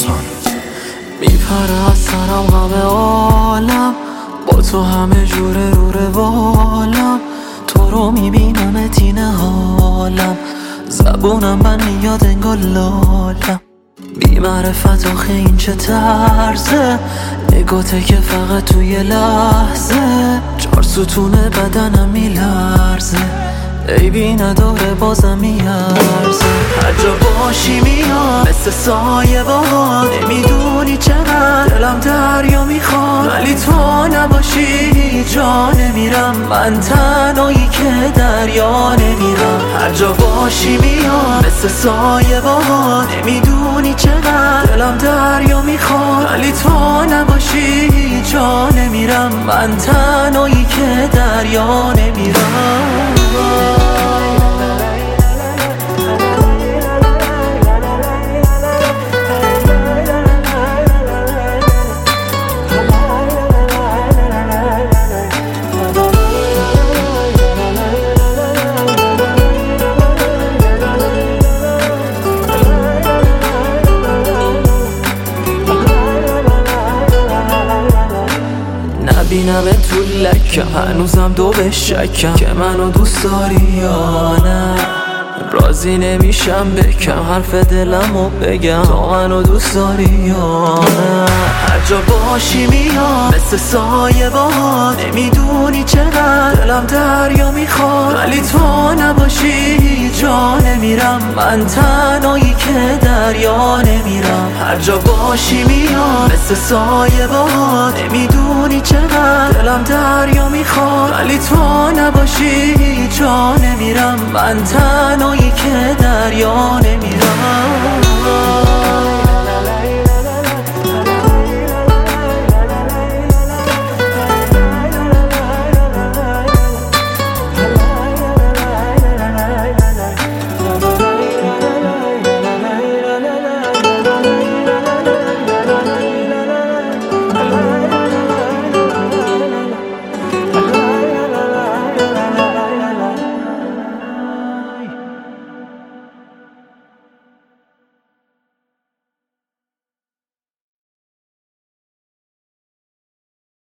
میپره از سرم غم عالم، با تو همه جوره رو روالم. تو رو میبینم تینه حالم، زبونم من میاد انگار لالم. بی معرفت آخه این چه طرزه، نگاته که فقط توی لحظه 4 ستون بدنم میلرزه. عیبی نداره بازم میارزه، هر جا باشی میاد مثل سایه باهات. نمیدونی چقدر دلم دریا میخواد، ولی تو نباشی جا نمیرم. من تنهایی که دریا نمیرم، هر جا باشی میاد مثل سایه باهات. نمیدونی چقدر دلم دریا میخواد، ولی تو نباشی جا نمیرم. من تنهایی که دریا نمیرم. نبینم تو لکه هنوزم دو به شکم که منو دوست داری یا نه. راضی نمیشم بکم حرف دلمو بگم، تو منو دوست داری یا نه. هر جا باشی میاد مثل سایه باهات. نمیدونی چقدر دلم دریا میخواد، ولی تو نباشی جا نمیرم. من تنهایی که دریا نمیرم، هر جا باشی میاد مثل سایه باهات. نمیدونی چقدر دلم دریا میخواد، ولی تو نباشی جا نمیرم. من تنهایی که دریا